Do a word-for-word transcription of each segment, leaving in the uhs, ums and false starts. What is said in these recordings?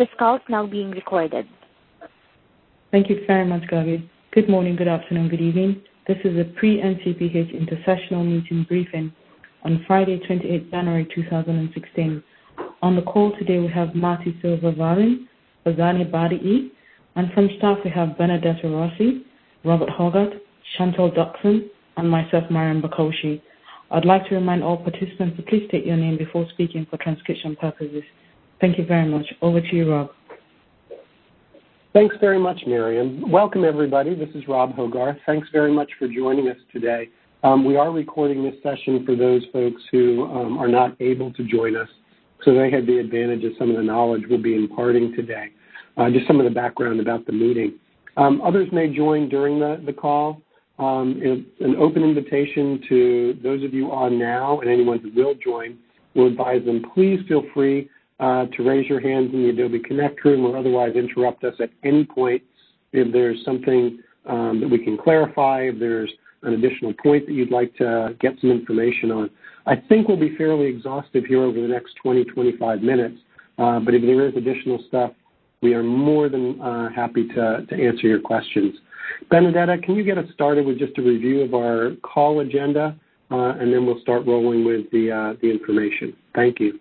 This call is now being recorded. Thank you very much, Gabi. Good morning, good afternoon, good evening. This is a pre-N C P H intersessional meeting briefing on Friday, twenty-eighth of January two thousand sixteen. On the call today, we have Marty Silva-Valin, Bazani Badi, and from staff we have Benedetta Rossi, Robert Hogarth, Chantal Duxon, and myself, Mariam Bakoshi. I'd like to remind all participants to please state your name before speaking for transcription purposes. Thank you very much. Over to you, Rob. Thanks very much, Miriam. Welcome, everybody. This is Rob Hogarth. Thanks very much for joining us today. Um, we are recording this session for those folks who um, are not able to join us, so they had the advantage of some of the knowledge we'll be imparting today. Uh, just some of the background about the meeting. Um, others may join during the, the call. Um, an open invitation to those of you on now and anyone who will join. We'll advise them, please feel free uh, to raise your hands in the Adobe Connect room or otherwise interrupt us at any point if there's something um, that we can clarify, if there's an additional point that you'd like to get some information on. I think we'll be fairly exhaustive here over the next twenty, twenty-five minutes, uh, but if there is additional stuff, we are more than uh, happy to, to answer your questions. Benedetta, can you get us started with just a review of our call agenda, uh, and then we'll start rolling with the, uh, the information. Thank you.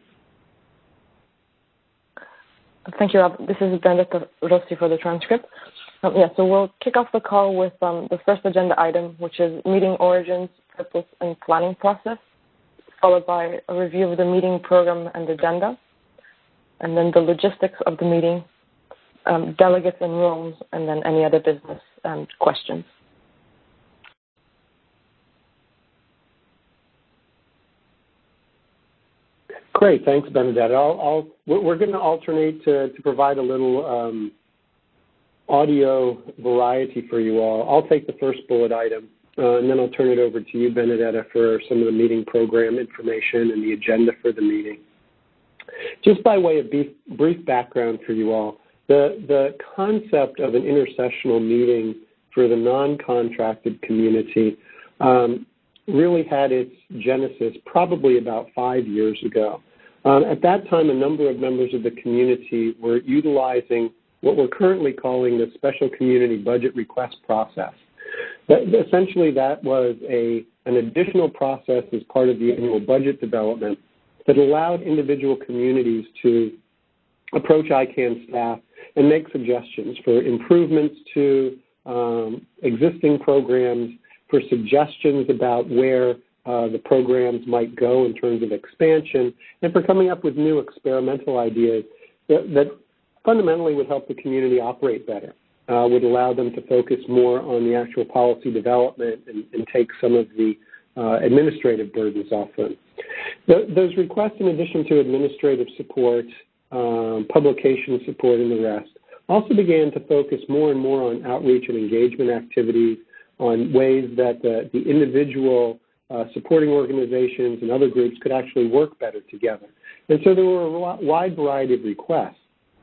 Thank you, Rob. This is Benedetta Rossi for the transcript. Um, yeah, so we'll kick off the call with um, the first agenda item, which is meeting origins, purpose, and planning process, followed by a review of the meeting program and agenda, and then the logistics of the meeting, um, delegates and rooms, and then any other business and questions. Great, thanks, Benedetta. I'll, I'll, we're going to alternate to, to provide a little um, audio variety for you all. I'll take the first bullet item, uh, and then I'll turn it over to you, Benedetta, for some of the meeting program information and the agenda for the meeting. Just by way of brief, brief background for you all, the, the concept of an intersessional meeting for the non-contracted community um, really had its genesis probably about five years ago. Um, at that time, a number of members of the community were utilizing what we're currently calling the Special Community Budget Request process. That, essentially, that was a, an additional process as part of the annual budget development that allowed individual communities to approach I CANN staff and make suggestions for improvements to um, existing programs, for suggestions about where uh, the programs might go in terms of expansion, and for coming up with new experimental ideas that, that fundamentally would help the community operate better, uh, would allow them to focus more on the actual policy development and, and take some of the uh, administrative burdens off them. The, those requests, in addition to administrative support, um, publication support, and the rest, also began to focus more and more on outreach and engagement activities, on ways that the, the individual uh, supporting organizations and other groups could actually work better together. And so there were a wide variety of requests.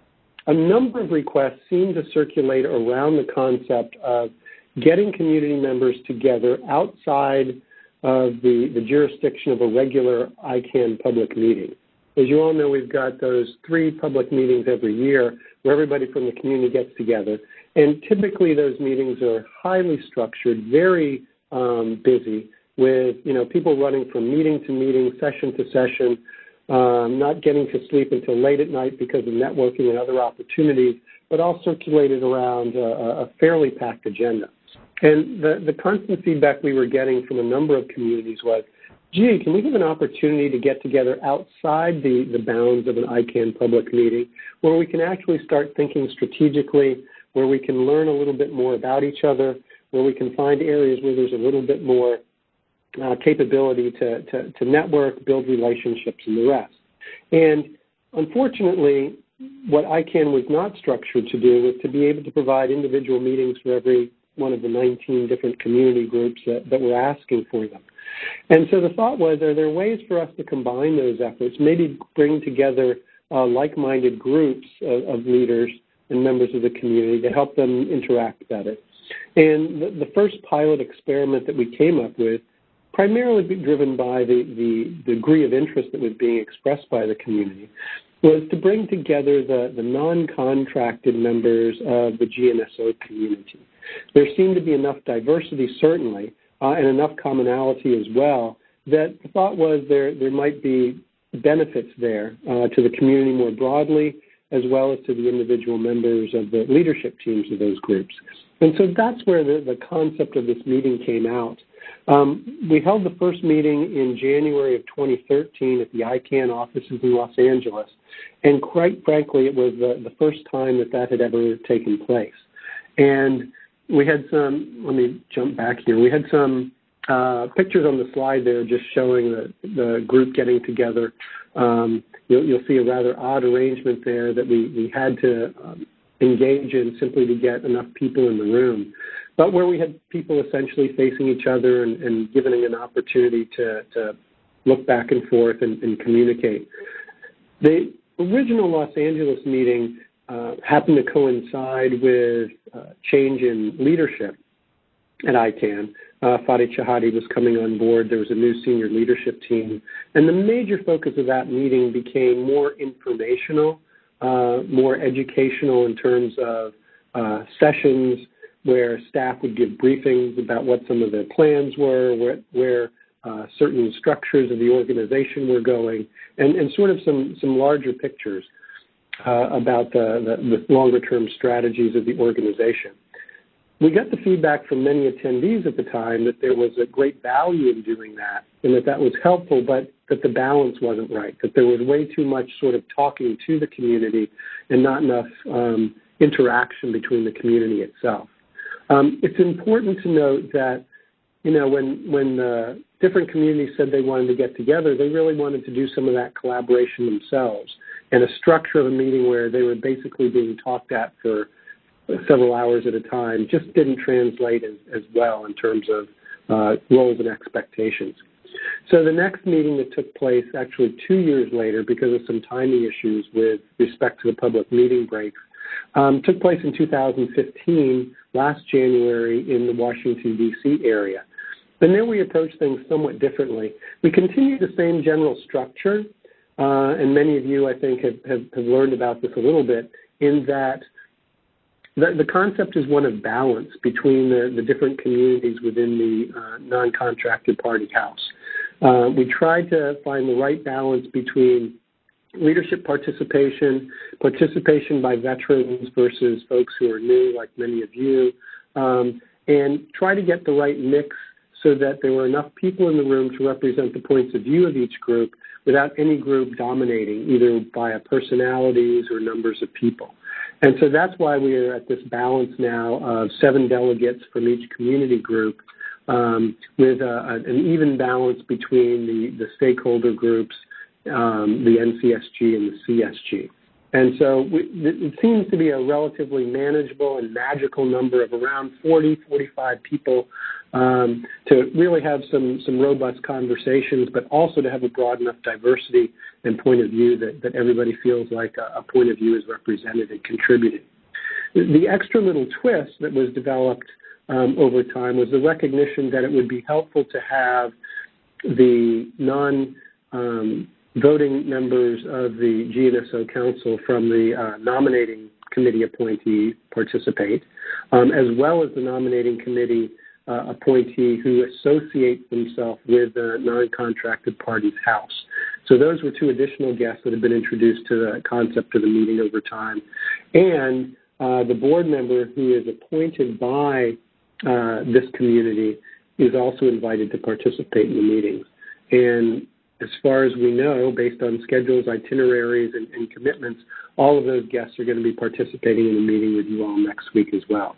A number of requests seemed to circulate around the concept of getting community members together outside of the, the jurisdiction of a regular I CANN public meeting. As you all know, we've got those three public meetings every year where everybody from the community gets together. And typically those meetings are highly structured, very um, busy, with you know people running from meeting to meeting, session to session, um, not getting to sleep until late at night because of networking and other opportunities, but all circulated around a, a fairly packed agenda. And the, the constant feedback we were getting from a number of communities was, gee, can we have an opportunity to get together outside the, the bounds of an I CANN public meeting where we can actually start thinking strategically, where we can learn a little bit more about each other, where we can find areas where there's a little bit more uh, capability to, to, to network, build relationships, and the rest. And unfortunately, what I CANN was not structured to do was to be able to provide individual meetings for every one of the nineteen different community groups that, that were asking for them. And so the thought was, are there ways for us to combine those efforts, maybe bring together uh, like-minded groups of, of leaders and members of the community to help them interact better? And the, the first pilot experiment that we came up with, primarily driven by the, the degree of interest that was being expressed by the community, was to bring together the, the non-contracted members of the G N S O community. There seemed to be enough diversity, certainly, uh, and enough commonality as well, that the thought was there, there might be benefits there uh, to the community more broadly, as well as to the individual members of the leadership teams of those groups. And so that's where the, the concept of this meeting came out. Um, we held the first meeting in January of twenty thirteen at the I CANN offices in Los Angeles, and quite frankly, it was the, the first time that that had ever taken place. And we had some, let me jump back here, we had some uh, pictures on the slide there just showing the, the group getting together. Um, you'll, you'll see a rather odd arrangement there that we, we had to um, engage in simply to get enough people in the room, but where we had people essentially facing each other and, and giving an opportunity to, to look back and forth and, and communicate. The original Los Angeles meeting uh, happened to coincide with uh, change in leadership at I CANN. Uh, Fadi Chahadi was coming on board. There was a new senior leadership team. And the major focus of that meeting became more informational, uh, more educational in terms of uh, sessions where staff would give briefings about what some of their plans were, where, where uh, certain structures of the organization were going, and, and sort of some, some larger pictures uh, about the, the, the longer-term strategies of the organization. We got the feedback from many attendees at the time that there was a great value in doing that and that that was helpful, but that the balance wasn't right, that there was way too much sort of talking to the community and not enough um, interaction between the community itself. Um, it's important to note that, you know, when, when uh, different communities said they wanted to get together, they really wanted to do some of that collaboration themselves. And a structure of a meeting where they were basically being talked at for several hours at a time just didn't translate as, as well in terms of uh, roles and expectations. So the next meeting that took place actually two years later because of some timing issues with respect to the public meeting breaks um, took place in two thousand fifteen, last January, in the Washington, D C area. And there we approached things somewhat differently. We continued the same general structure, uh, and many of you, I think, have, have, have learned about this a little bit, in that The, the concept is one of balance between the, the different communities within the uh, non-contracted party house. Uh, we tried to find the right balance between leadership participation, participation by veterans versus folks who are new, like many of you, um, and try to get the right mix so that there were enough people in the room to represent the points of view of each group without any group dominating, either via personalities or numbers of people. And so that's why we are at this balance now of seven delegates from each community group um, with a, an even balance between the, the stakeholder groups, um, the N C S G and the C S G. And so we, it seems to be a relatively manageable and magical number of around forty, forty-five people um, to really have some, some robust conversations, but also to have a broad enough diversity and point of view that, that everybody feels like a, a point of view is represented and contributed. The extra little twist that was developed um, over time was the recognition that it would be helpful to have the non um, voting members of the G N S O Council from the uh, nominating committee appointee participate, um, as well as the nominating committee uh, appointee who associates themselves with the non-contracted party's house. So those were two additional guests that have been introduced to the concept of the meeting over time. And uh, the board member who is appointed by uh, this community is also invited to participate in the meetings. And as far as we know, based on schedules, itineraries, and, and commitments, all of those guests are going to be participating in the meeting with you all next week as well.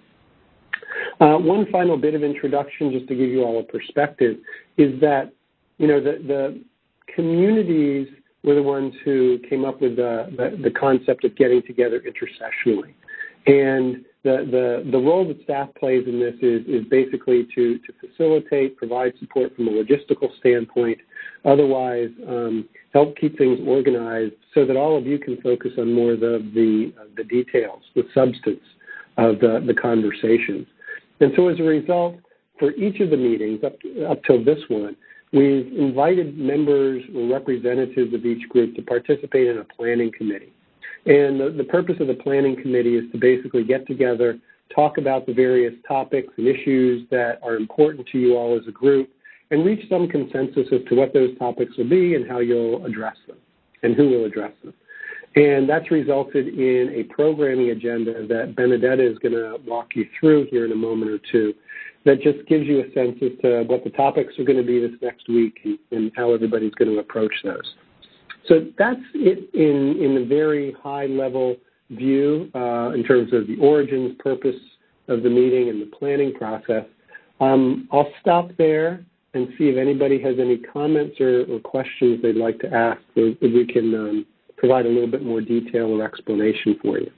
Uh, one final bit of introduction, just to give you all a perspective, is that, you know, the, the communities were the ones who came up with the, the, the concept of getting together intersessionally. And the, the, the role that staff plays in this is, is basically to, to facilitate, provide support from a logistical standpoint, otherwise um, help keep things organized so that all of you can focus on more of the, the, uh, the details, the substance of the, the conversations. And so as a result, for each of the meetings up, up till this one, we've invited members or representatives of each group to participate in a planning committee. And the, the purpose of the planning committee is to basically get together, talk about the various topics and issues that are important to you all as a group, and reach some consensus as to what those topics will be and how you'll address them and who will address them. And that's resulted in a programming agenda that Benedetta is going to walk you through here in a moment or two that just gives you a sense as to what the topics are going to be this next week and, and how everybody's going to approach those. So that's it in, in a very high-level view uh, in terms of the origins, purpose of the meeting, and the planning process. Um, I'll stop there and see if anybody has any comments or, or questions they'd like to ask, so if we can um, provide a little bit more detail or explanation for you.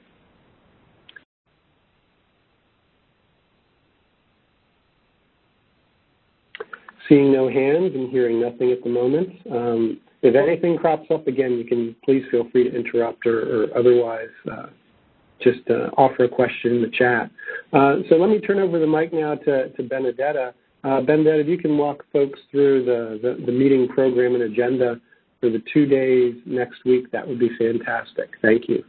Seeing no hands and hearing nothing at the moment. Um, if anything crops up again, you can please feel free to interrupt or, or otherwise uh, just uh, offer a question in the chat. Uh, so let me turn over the mic now to, to Benedetta. Uh, Benedetta, if you can walk folks through the, the, the meeting program and agenda for the two days next week, that would be fantastic. Thank you.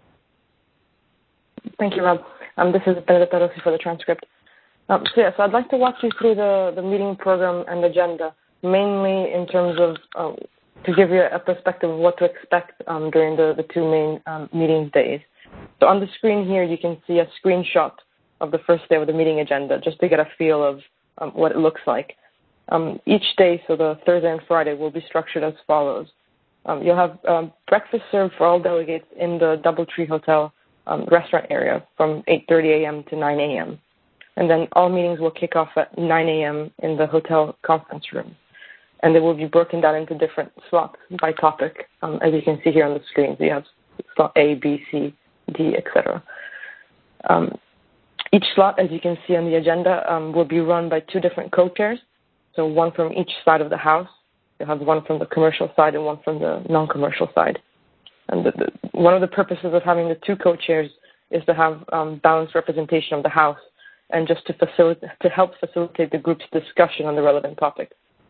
Thank you, Rob. Um, this is Benedetta Rossi for the transcript. Um, so, yeah, so I'd like to walk you through the, the meeting program and agenda, mainly in terms of, um, to give you a perspective of what to expect um, during the, the two main um, meeting days. So on the screen here, you can see a screenshot of the first day of the meeting agenda, just to get a feel of um, what it looks like. Um, each day, so the Thursday and Friday, will be structured as follows. Um, you'll have um, breakfast served for all delegates in the DoubleTree Hotel um, restaurant area from eight thirty a m to nine a m And then all meetings will kick off at nine a m in the hotel conference room. And they will be broken down into different slots by topic, um, as you can see here on the screen. So you have slot A, B, C, D, et cetera. Um, each slot, as you can see on the agenda, um, will be run by two different co-chairs. So one from each side of the house. You'll have one from the commercial side and one from the non-commercial side. And the, the, one of the purposes of having the two co-chairs is to have um, balanced representation of the house and just to facilitate, to help facilitate the group's discussion on the relevant topic.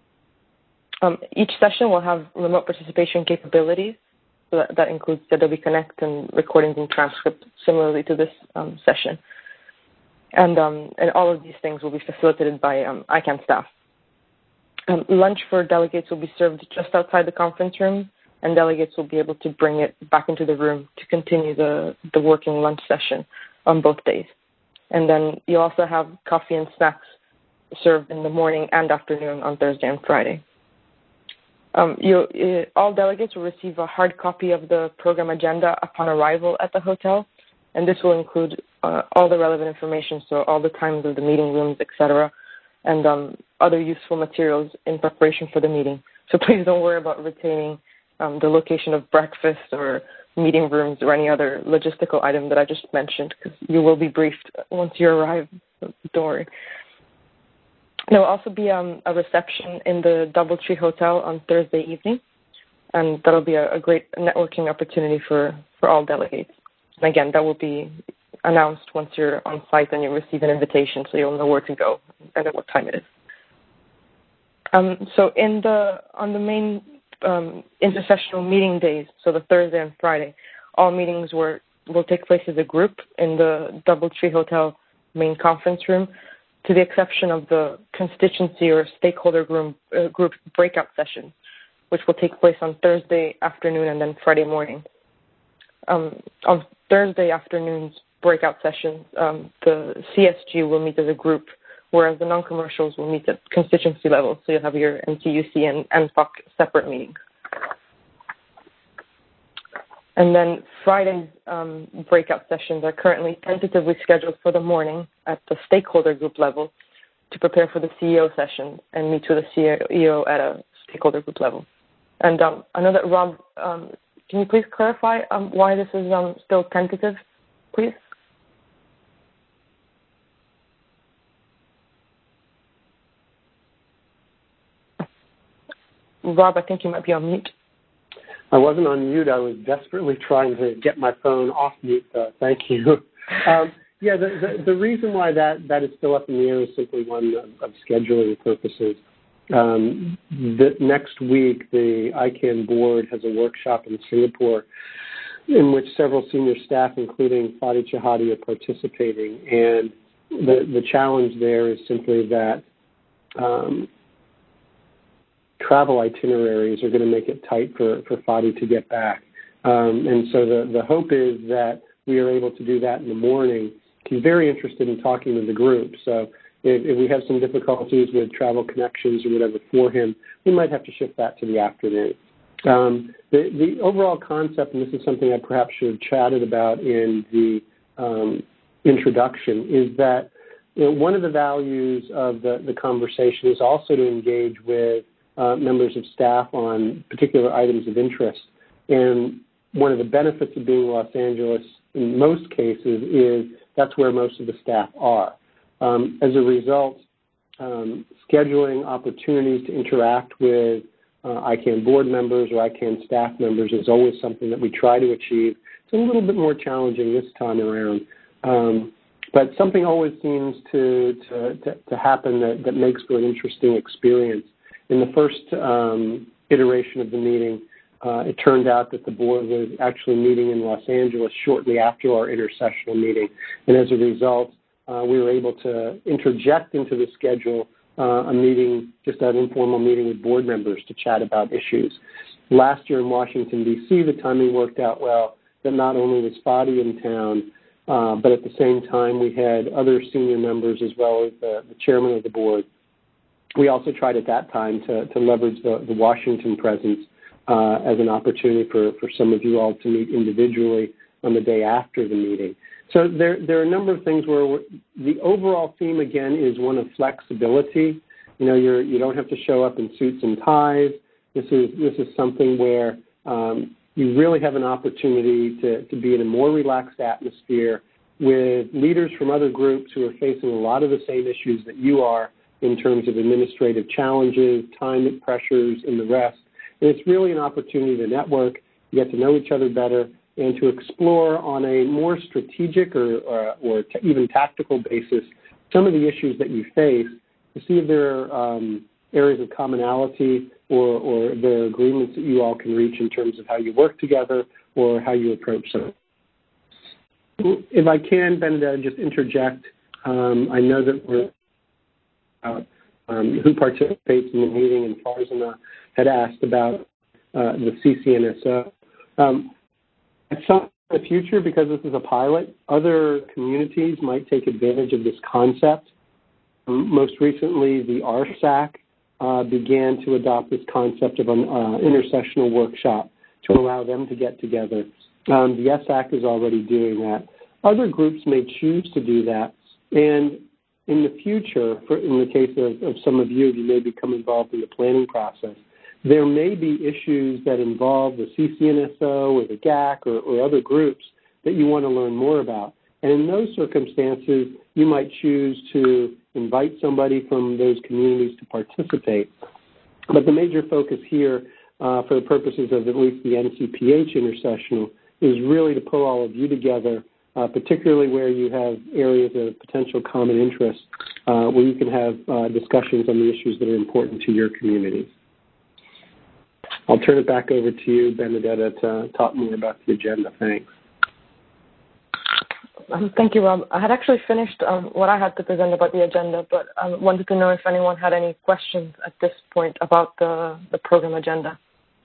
Um, each session will have remote participation capabilities. So that, that includes Adobe Connect and recordings and transcripts, similarly to this um, session. And, um, and all of these things will be facilitated by um, I CANN staff. Um, lunch for delegates will be served just outside the conference room, and delegates will be able to bring it back into the room to continue the, the working lunch session on both days. And then you also have coffee and snacks served in the morning and afternoon on Thursday and Friday. Um, you, uh, all delegates will receive a hard copy of the program agenda upon arrival at the hotel, and this will include uh, all the relevant information, so all the times of the meeting rooms, et cetera, and um, other useful materials in preparation for the meeting. So please don't worry about retaining um, the location of breakfast or meeting rooms or any other logistical item that I just mentioned, because you will be briefed once you arrive. So don't worry. There will also be um, a reception in the DoubleTree Hotel on Thursday evening, and that'll be a, a great networking opportunity for, for all delegates. And again, that will be announced once you're on site and you receive an invitation, so you'll know where to go and at what time it is. Um, so in the on the main um, intersessional meeting days, so the Thursday and Friday, all meetings were, will take place as a group in the DoubleTree Hotel main conference room, to the exception of the constituency or stakeholder group, uh, group breakout sessions, which will take place on Thursday afternoon and then Friday morning. Um, on Thursday afternoon's breakout sessions, um, the C S G will meet as a group, whereas the non-commercials will meet at constituency level, so you'll have your N T U C and N P O C separate meetings. And then Friday's um, breakout sessions are currently tentatively scheduled for the morning at the stakeholder group level to prepare for the C E O session and meet with the C E O at a stakeholder group level. And um, I know that, Rob, um, can you please clarify um, why this is um, still tentative, please? Rob, I think you might be on mute. I wasn't on mute. I was desperately trying to get my phone off mute, though. Thank you. Um, yeah, the, the, the reason why that, that is still up in the air is simply one of, of scheduling purposes. Um, the, next week, the I CAN board has a workshop in Singapore in which several senior staff, including Fadi Chehadi, are participating. And the, the challenge there is simply that um, travel itineraries are going to make it tight for, for Fadi to get back. Um, and so the, the hope is that we are able to do that in the morning. He's very interested in talking to the group. So if, if we have some difficulties with travel connections or whatever for him, we might have to shift that to the afternoon. Um, the, the overall concept, and this is something I perhaps should have chatted about in the um, introduction, is that you know, one of the values of the, the conversation is also to engage with uh, members of staff on particular items of interest. And one of the benefits of being in Los Angeles in most cases is that's where most of the staff are. Um, as a result, um, scheduling opportunities to interact with uh, I CAN board members or I CAN staff members is always something that we try to achieve. It's a little bit more challenging this time around, um, but something always seems to, to, to, to happen that, that makes for an interesting experience. In the first um, iteration of the meeting, uh, it turned out that the board was actually meeting in Los Angeles shortly after our intersessional meeting, and as a result, uh, we were able to interject into the schedule uh, a meeting, just an informal meeting with board members to chat about issues. Last year in Washington, D C, the timing worked out well, that not only was Fadi in town, uh, but at the same time we had other senior members as well as the, the chairman of the board. We also tried at that time to, to leverage the, the Washington presence uh, as an opportunity for, for some of you all to meet individually on the day after the meeting. So there, there are a number of things where we're, the overall theme, again, is one of flexibility. You know, you're, you don't have to show up in suits and ties. This is, this is something where um, you really have an opportunity to, to be in a more relaxed atmosphere with leaders from other groups who are facing a lot of the same issues that you are in terms of administrative challenges, time pressures, and the rest. And it's really an opportunity to network, get to know each other better, and to explore on a more strategic or, or, or t- even tactical basis some of the issues that you face to see if there are um, areas of commonality or, or if there are agreements that you all can reach in terms of how you work together or how you approach them. If I can, Benedetta, just interject. Um, I know that we're about um, who participates in the meeting, and Farzana had asked about uh, the C C N S O. Um, at some point in the future, because this is a pilot, other communities might take advantage of this concept. Um, most recently, the R S A C uh, began to adopt this concept of an uh, intersessional workshop to allow them to get together. Um, the S A C is already doing that. Other groups may choose to do that, and in the future, for, in the case of, of some of you, you may become involved in the planning process. There may be issues that involve the C C N S O or the G A C or, or other groups that you want to learn more about. And in those circumstances, you might choose to invite somebody from those communities to participate. But the major focus here, uh, for the purposes of at least the N C P H intersessional, is really to pull all of you together, Uh, particularly where you have areas of potential common interest, uh, where you can have uh, discussions on the issues that are important to your communities. I'll turn it back over to you, Benedetta, to talk more about the agenda. Thanks. Um, thank you, Rob. I had actually finished um, what I had to present about the agenda, but I wanted to know if anyone had any questions at this point about the, the program agenda.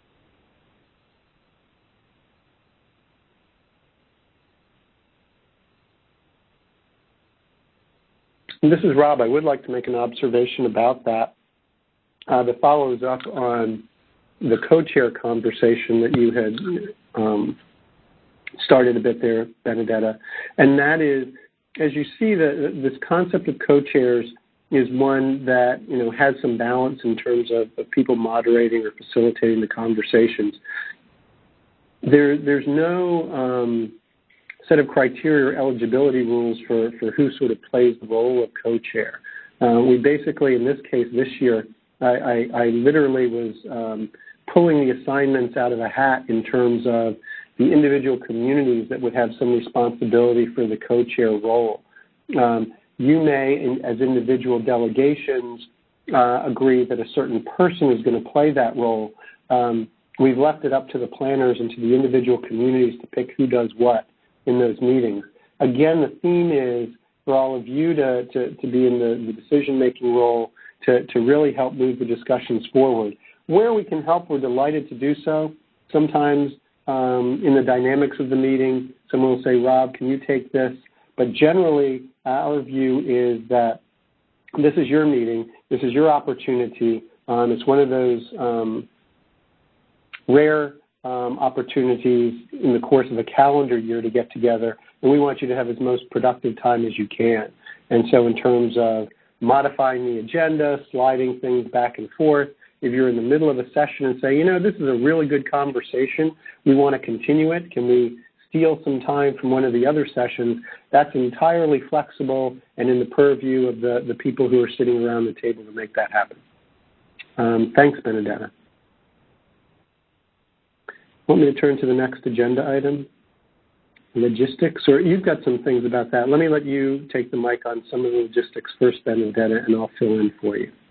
This is Rob. I would like to make an observation about that uh, that follows up on the co-chair conversation that you had um, started a bit there, Benedetta. And that is, as you see, the, this concept of co-chairs is one that, you know, has some balance in terms of, of people moderating or facilitating the conversations. There, there's no um, set of criteria or eligibility rules for, for who sort of plays the role of co-chair. Uh, we basically, in this case, this year, I, I, I literally was um, pulling the assignments out of a hat in terms of the individual communities that would have some responsibility for the co-chair role. Um, you may, in, as individual delegations, uh, agree that a certain person is going to play that role. Um, we've left it up to the planners and to the individual communities to pick who does what in those meetings. Again, the theme is for all of you to, to, to be in the, the decision-making role to, to really help move the discussions forward. Where we can help, we're delighted to do so. Sometimes um, in the dynamics of the meeting, someone will say, Rob, can you take this? But generally, our view is that this is your meeting. This is your opportunity. Um, it's one of those um, rare um, opportunities in the course of a calendar year to get together, and we want you to have as most productive time as you can. And so in terms of modifying the agenda, sliding things back and forth, if you're in the middle of a session and say, you know, this is a really good conversation, we want to continue it, can we steal some time from one of the other sessions, that's entirely flexible and in the purview of the, the people who are sitting around the table to make that happen. Um, thanks, Benedetta. Want me to turn to the next agenda item? Logistics, or you've got some things about that. Let me let you take the mic on some of the logistics first, Benedetta, and I'll fill in for you.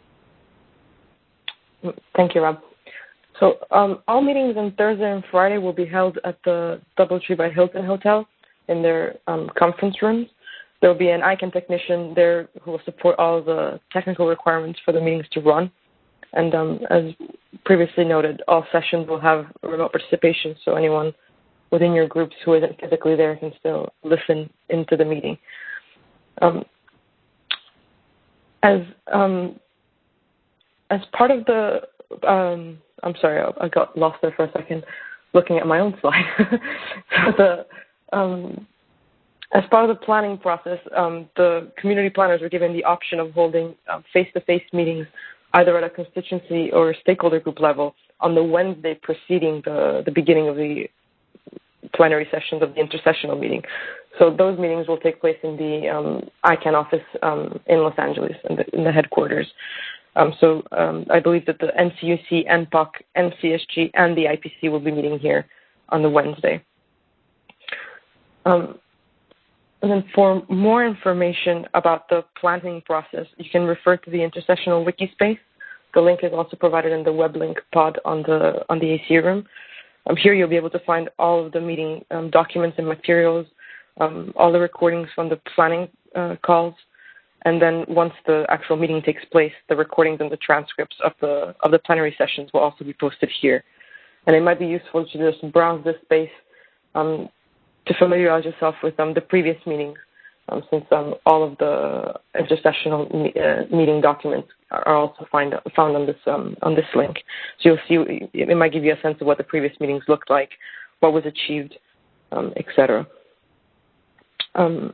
Thank you, Rob. So um, all meetings on Thursday and Friday will be held at the DoubleTree by Hilton Hotel in their um, conference rooms. There will be an I CANN technician there who will support all the technical requirements for the meetings to run. And um, as previously noted, all sessions will have remote participation, so anyone within your groups who isn't physically there can still listen into the meeting. Um, as um, as part of the, um, I'm sorry, I got lost there for a second looking at my own slide. so the, um, as part of the planning process, um, the community planners were given the option of holding um, face-to-face meetings either at a constituency or stakeholder group level on the Wednesday preceding the, the beginning of the plenary sessions of the intersessional meeting. So those meetings will take place in the um, I CANN office um, in Los Angeles, in the, in the headquarters. Um, so um, I believe that the N C U C, N P O C, N C S G, and the I P C will be meeting here on the Wednesday. Um, and then for more information about the planning process, you can refer to the Intersessional Wiki space. The link is also provided in the web link pod on the on the A C room. Um, here you'll be able to find all of the meeting um, documents and materials, um, all the recordings from the planning uh, calls, and then once the actual meeting takes place, the recordings and the transcripts of the of the plenary sessions will also be posted here. And it might be useful to just browse this space um, to familiarize yourself with um, the previous meetings, um, since um, all of the intersessional me uh, meeting documents are also find, found on this um, on this link. So you'll see it might give you a sense of what the previous meetings looked like, what was achieved, um, et cetera. Um,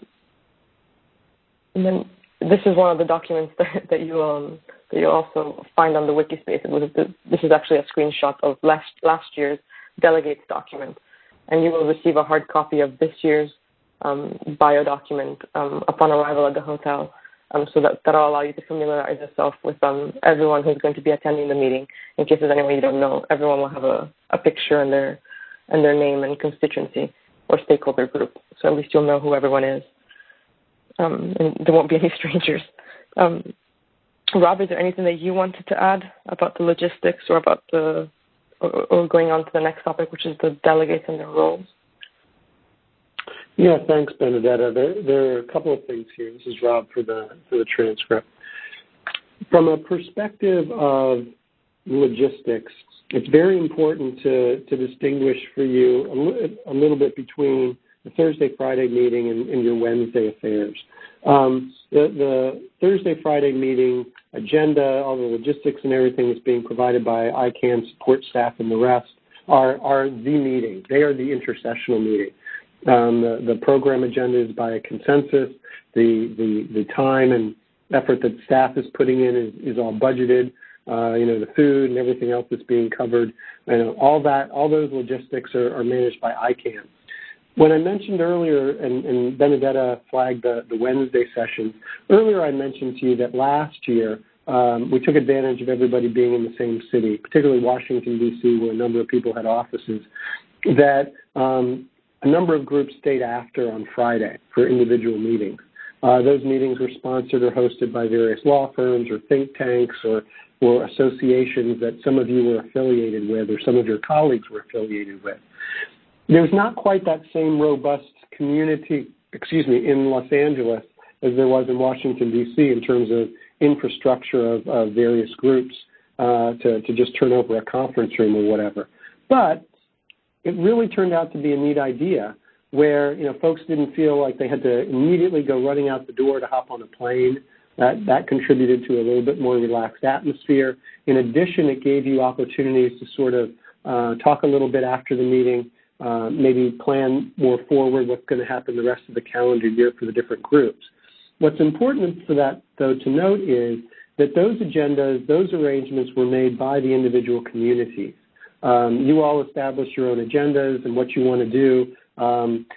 and then this is one of the documents that, that you um, that you also find on the wiki space. It was the, this is actually a screenshot of last last year's delegates document, and you will receive a hard copy of this year's um, bio document um, upon arrival at the hotel. Um, so that that'll allow you to familiarize yourself with um, everyone who's going to be attending the meeting. In case there's anyone you don't know, everyone will have a, a picture and their and their name and constituency or stakeholder group. So at least you'll know who everyone is. Um, and there won't be any strangers. Um, Rob, is there anything that you wanted to add about the logistics or about the, or, or going on to the next topic, which is the delegates and their roles? Yeah, thanks, Benedetta. There, there are a couple of things here. This is Rob for the for the transcript. From a perspective of logistics, it's very important to to distinguish for you a, li a little bit between the Thursday-Friday meeting and, and your Wednesday affairs. Um, the, the Thursday-Friday meeting agenda, all the logistics and everything that's being provided by I CANN support staff and the rest are, are the meeting. They are the intersessional meeting. Um, the, the program agenda is by a consensus. The, the, the time and effort that staff is putting in is, is all budgeted. Uh, you know, the food and everything else that's being covered. And all that, all those logistics are, are managed by I CANN. When I mentioned earlier, and, and Benedetta flagged the, the Wednesday session, earlier I mentioned to you that last year um, we took advantage of everybody being in the same city, particularly Washington, D C, where a number of people had offices, that um, a number of groups stayed after on Friday for individual meetings. Uh, those meetings were sponsored or hosted by various law firms or think tanks or, or associations that some of you were affiliated with or some of your colleagues were affiliated with. There's not quite that same robust community, excuse me, in Los Angeles as there was in Washington, D C in terms of infrastructure of, of various groups uh, to, to just turn over a conference room or whatever. But it really turned out to be a neat idea where, you know, folks didn't feel like they had to immediately go running out the door to hop on a plane. That, that contributed to a little bit more relaxed atmosphere. In addition, it gave you opportunities to sort of uh, talk a little bit after the meeting, uh, maybe plan more forward what's going to happen the rest of the calendar year for the different groups. What's important for that, though, to note is that those agendas, those arrangements were made by the individual communities. Um, you all establish your own agendas and what you want to do. Um,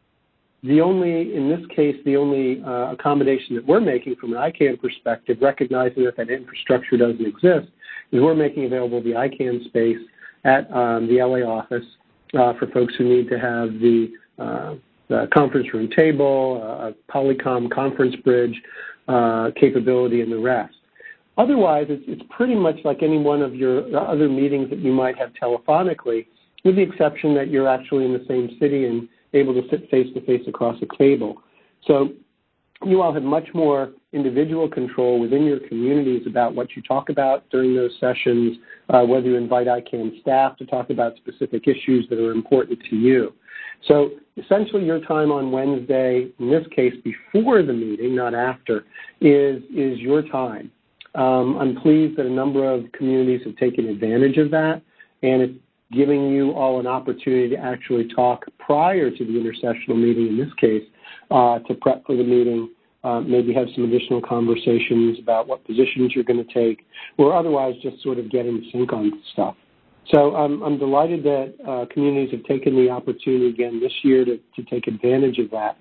the only, in this case, the only uh, accommodation that we're making from an I CANN perspective, recognizing that that infrastructure doesn't exist, is we're making available the I CANN space at um, the L A office uh, for folks who need to have the uh, the conference room table, uh, a Polycom conference bridge uh, capability, and the rest. Otherwise, it's, it's pretty much like any one of your other meetings that you might have telephonically, with the exception that you're actually in the same city and able to sit face-to-face across a table. So you all have much more individual control within your communities about what you talk about during those sessions, uh, whether you invite I CANN staff to talk about specific issues that are important to you. So essentially your time on Wednesday, in this case before the meeting, not after, is, is your time. Um, I'm pleased that a number of communities have taken advantage of that, and it's giving you all an opportunity to actually talk prior to the intersessional meeting, in this case, uh, to prep for the meeting, uh, maybe have some additional conversations about what positions you're going to take, or otherwise just sort of get in sync on stuff. So um, I'm delighted that uh, communities have taken the opportunity again this year to, to take advantage of that.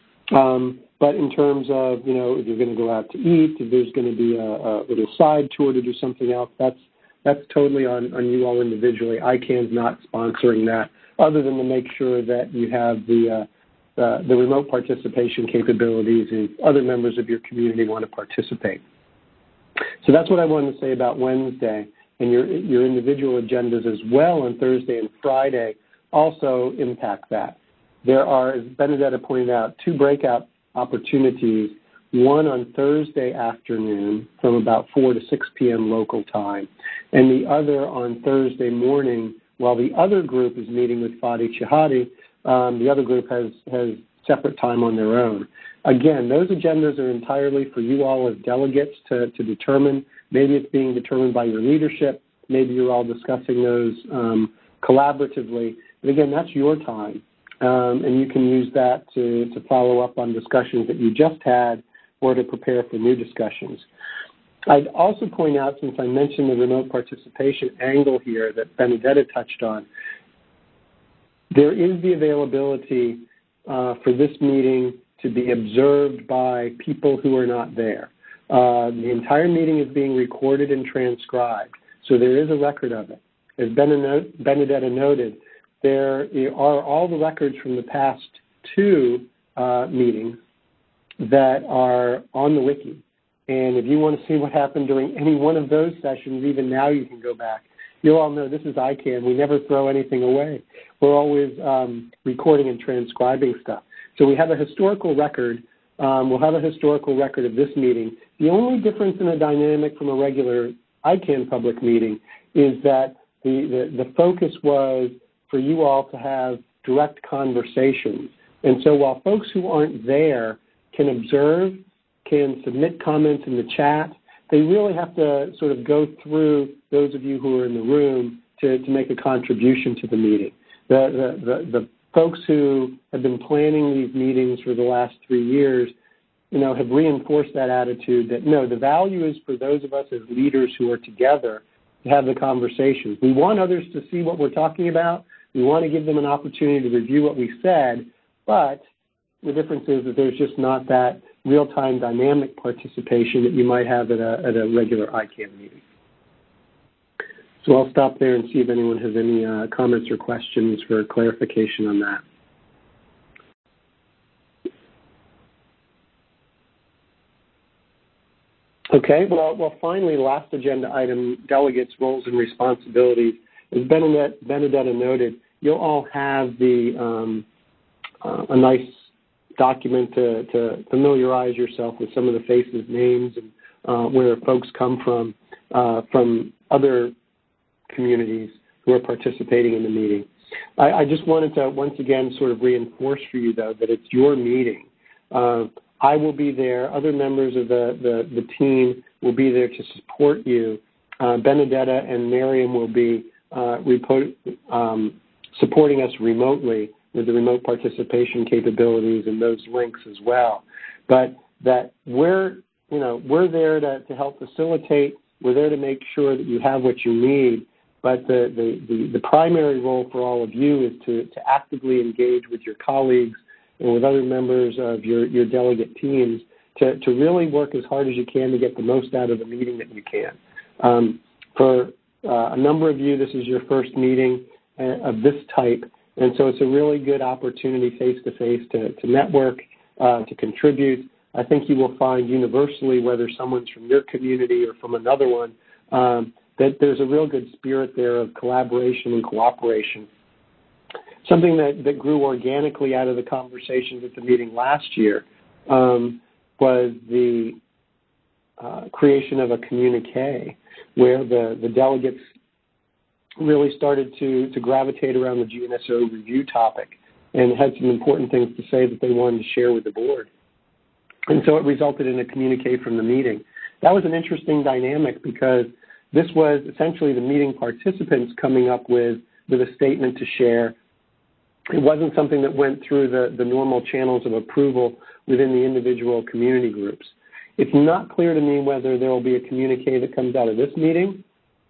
Um, but in terms of, you know, if you're going to go out to eat, if there's going to be a, a little side tour to do something else, that's that's totally on, on you all individually. I CANN's not sponsoring that, other than to make sure that you have the, uh, uh, the remote participation capabilities if other members of your community want to participate. So that's what I wanted to say about Wednesday. And your, your individual agendas as well on Thursday and Friday also impact that. There are, as Benedetta pointed out, two breakout opportunities, one on Thursday afternoon from about four to six p m local time, and the other on Thursday morning while the other group is meeting with Fadi Chehadi. Um, the other group has, has separate time on their own. Again, those agendas are entirely for you all as delegates to, to determine. Maybe it's being determined by your leadership. Maybe you're all discussing those um, collaboratively. But again, that's your time. Um, and you can use that to, to follow up on discussions that you just had or to prepare for new discussions. I'd also point out, since I mentioned the remote participation angle here that Benedetta touched on, there is the availability uh, for this meeting to be observed by people who are not there. Uh, the entire meeting is being recorded and transcribed, so there is a record of it. As Benedetta noted, there are all the records from the past two uh, meetings that are on the wiki. And if you want to see what happened during any one of those sessions, even now you can go back. You all know this is I CANN. We never throw anything away. We're always um, recording and transcribing stuff. So we have a historical record. Um, we'll have a historical record of this meeting. The only difference in the dynamic from a regular I CANN public meeting is that the, the, the focus was for you all to have direct conversations. And so while folks who aren't there can observe, can submit comments in the chat, they really have to sort of go through those of you who are in the room to, to make a contribution to the meeting. The, the, the, the folks who have been planning these meetings for the last three years, you know, have reinforced that attitude that, no, the value is for those of us as leaders who are together to have the conversations. We want others to see what we're talking about. We want to give them an opportunity to review what we said, but the difference is that there's just not that real-time dynamic participation that you might have at a, at a regular I CANN meeting. So I'll stop there and see if anyone has any uh, comments or questions for clarification on that. Okay, well, well, finally, last agenda item, delegates' roles and responsibilities. As Benedetta, Benedetta noted, you'll all have the um, uh, a nice document to, to familiarize yourself with some of the faces, names, and uh, where folks come from, uh, from other communities who are participating in the meeting. I, I just wanted to once again sort of reinforce for you, though, that it's your meeting. Uh, I will be there. Other members of the, the, the team will be there to support you. Uh, Benedetta and Miriam will be uh, repo- um, supporting us remotely with the remote participation capabilities and those links as well. But that we're, you know, we're there to, to help facilitate. We're there to make sure that you have what you need. But the, the, the, the primary role for all of you is to, to actively engage with your colleagues and with other members of your, your delegate teams to, to really work as hard as you can to get the most out of the meeting that you can. Um, for uh, a number of you, this is your first meeting uh, of this type, and so it's a really good opportunity face-to-face to, to network, uh, to contribute. I think you will find universally, whether someone's from your community or from another one, um, that there's a real good spirit there of collaboration and cooperation. Something that, that grew organically out of the conversations at the meeting last year um, was the uh, creation of a communique where the, the delegates really started to, to gravitate around the G N S O review topic and had some important things to say that they wanted to share with the board. And so it resulted in a communique from the meeting. That was an interesting dynamic because this was essentially the meeting participants coming up with, with a statement to share. It wasn't something that went through the, the normal channels of approval within the individual community groups. It's not clear to me whether there will be a communique that comes out of this meeting.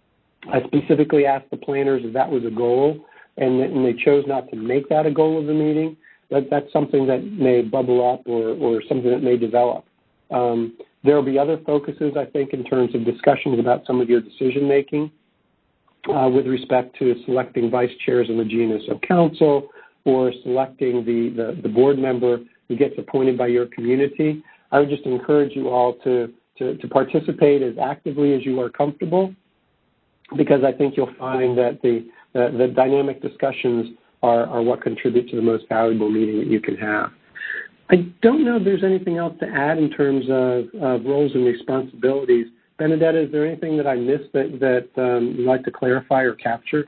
I specifically asked the planners if that was a goal, and, and they chose not to make that a goal of the meeting. But that's something that may bubble up or, or something that may develop. Um, there will be other focuses, I think, in terms of discussions about some of your decision-making uh, with respect to selecting vice chairs in the G N S O Council or selecting the, the, the board member who gets appointed by your community. I would just encourage you all to, to, to participate as actively as you are comfortable, because I think you'll find that the, the, the dynamic discussions are, are what contribute to the most valuable meeting that you can have. I don't know if there's anything else to add in terms of, of roles and responsibilities. Benedetta, is there anything that I missed that, that um, you'd like to clarify or capture?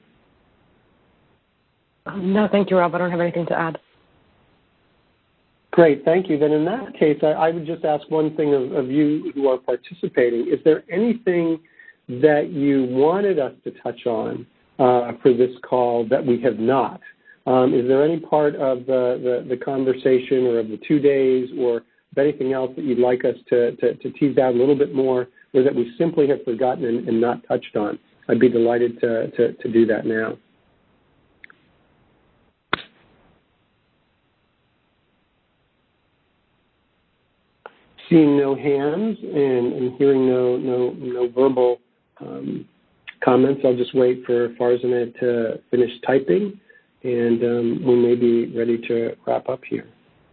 No, thank you, Rob. I don't have anything to add. Great, thank you. Then in that case, I, I would just ask one thing of, of you who are participating. Is there anything that you wanted us to touch on uh, for this call that we have not? Um, is there any part of the, the, the conversation or of the two days or anything else that you'd like us to, to, to tease out a little bit more or that we simply have forgotten and, and not touched on? I'd be delighted to, to, to do that now. Seeing no hands and, and hearing no, no, no verbal um, comments, I'll just wait for Farzaneh to finish typing, and um, we may be ready to wrap up here.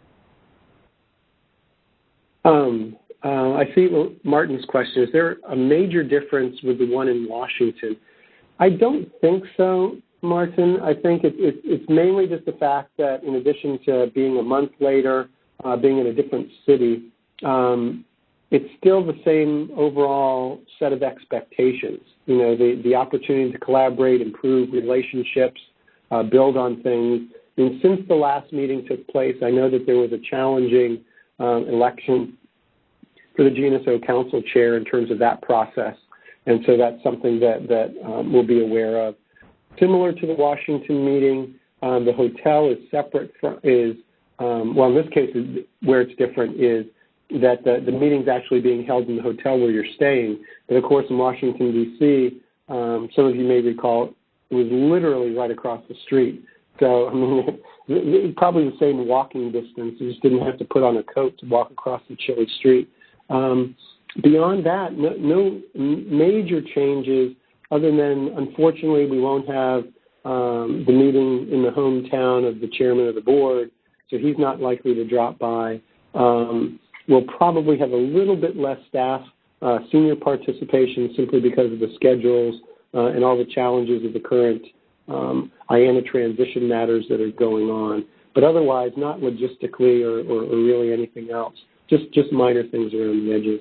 Um, uh, I see Martin's question. Is there a major difference with the one in Washington? I don't think so, Martin. I think it, it, it's mainly just the fact that in addition to being a month later, uh, being in a different city, um, it's still the same overall set of expectations. You know, the, the opportunity to collaborate, improve relationships, uh, build on things. And since the last meeting took place, I know that there was a challenging uh, election for the G N S O Council chair in terms of that process. And so that's something that, that um, we'll be aware of. Similar to the Washington meeting, um, the hotel is separate from, is, um, well, in this case, where it's different is that the, the meeting's actually being held in the hotel where you're staying. But, of course, in Washington, D C, um, some of you may recall, it was literally right across the street. So, I mean, it, probably the same walking distance. You just didn't have to put on a coat to walk across the chilly street. Um, beyond that, no, no major changes other than, unfortunately, we won't have um, the meeting in the hometown of the chairman of the board, so he's not likely to drop by. Um, We'll probably have a little bit less staff uh, senior participation simply because of the schedules uh, and all the challenges of the current um, I A N A transition matters that are going on. But otherwise, not logistically or, or, or really anything else, just, just minor things around the edges.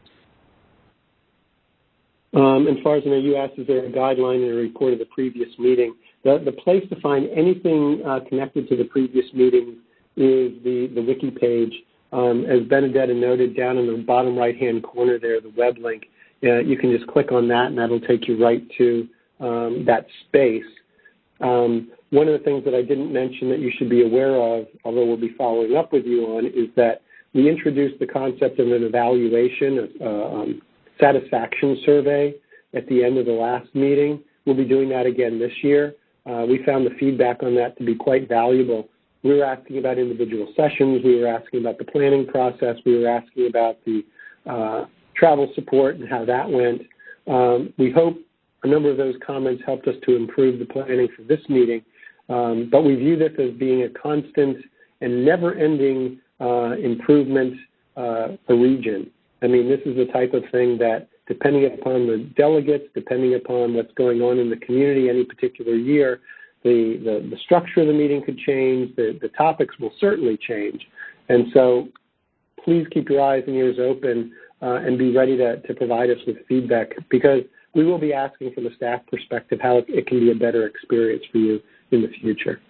Um, as far as I know, you asked, is there a guideline in a report of the previous meeting? The, the place to find anything uh, connected to the previous meeting is the, the wiki page. Um, as Benedetta noted, down in the bottom right-hand corner there, the web link, uh, you can just click on that, and that'll take you right to um, that space. Um, one of the things that I didn't mention that you should be aware of, although we'll be following up with you on, is that we introduced the concept of an evaluation, uh, um, satisfaction survey at the end of the last meeting. We'll be doing that again this year. Uh, we found the feedback on that to be quite valuable. We were asking about individual sessions. We were asking about the planning process. We were asking about the uh, travel support and how that went. Um, we hope a number of those comments helped us to improve the planning for this meeting, um, but we view this as being a constant and never-ending uh, improvement uh, for region. I mean, this is the type of thing that, depending upon the delegates, depending upon what's going on in the community any particular year, the, the, the structure of the meeting could change, the, the topics will certainly change. And so please keep your eyes and ears open uh, and be ready to, to provide us with feedback, because we will be asking from the staff perspective how it can be a better experience for you in the future.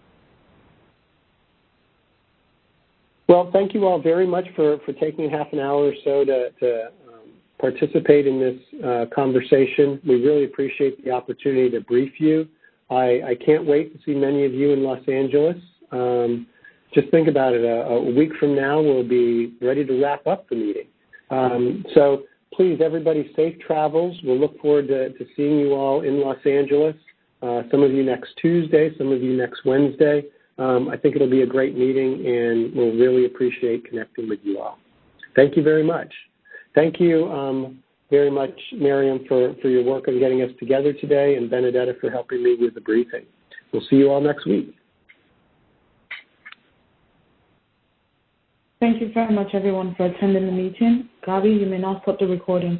Well, thank you all very much for, for taking half an hour or so to, to um, participate in this uh, conversation. We really appreciate the opportunity to brief you. I, I can't wait to see many of you in Los Angeles. Um, just think about it. A, a week from now, we'll be ready to wrap up the meeting. Um, so please, everybody, safe travels. We'll look forward to, to seeing you all in Los Angeles, uh, some of you next Tuesday, some of you next Wednesday. Um, I think it'll be a great meeting, and we'll really appreciate connecting with you all. Thank you very much. Thank you um, very much, Miriam, for, for your work on getting us together today, and Benedetta for helping me with the briefing. We'll see you all next week. Thank you very much, everyone, for attending the meeting. Gabi, you may now stop the recording.